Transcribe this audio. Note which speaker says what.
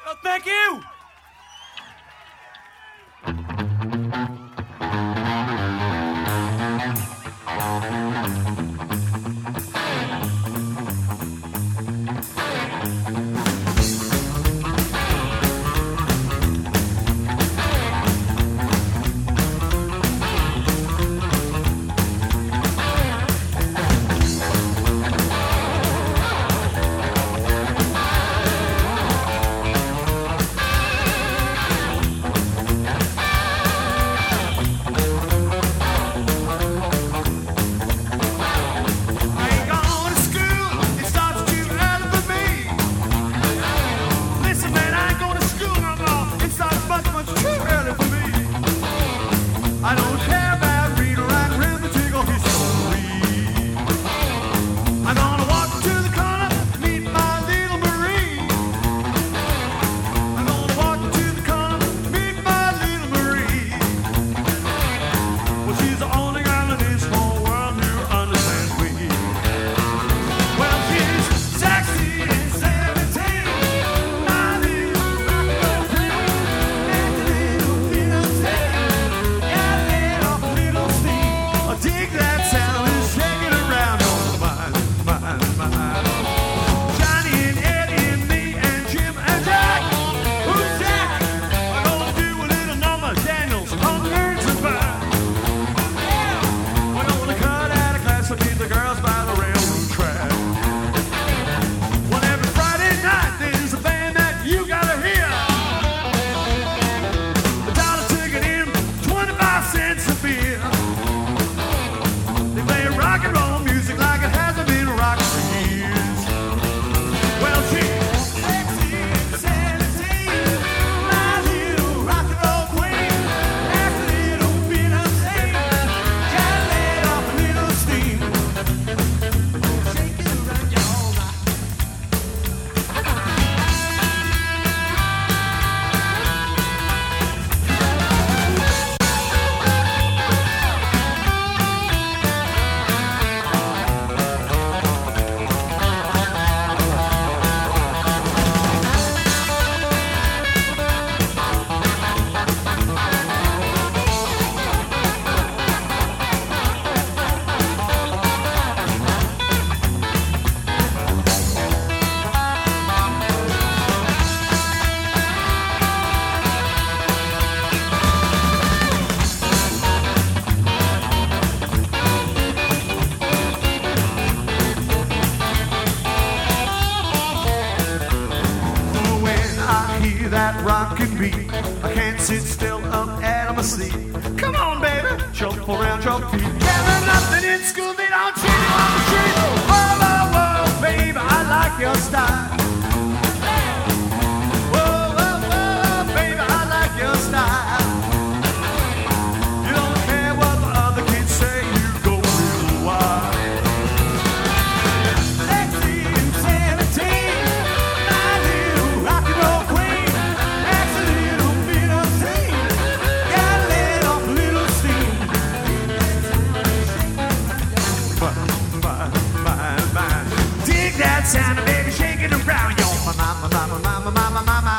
Speaker 1: Oh, thank you.
Speaker 2: That rockin' beat, I can't sit still up out of my seat. Come on, baby, jump around your feet. Never nothing in school, they don't treat you on the street. Whoa, whoa, whoa, baby, I like your style. Whoa, whoa, whoa, baby, I like your style. You don't care what the other kids say, you go real wild. Sexy and 17, my little rock and roll queen. Sound of baby shaking around, yo, mama, mama, mama, mama, mama.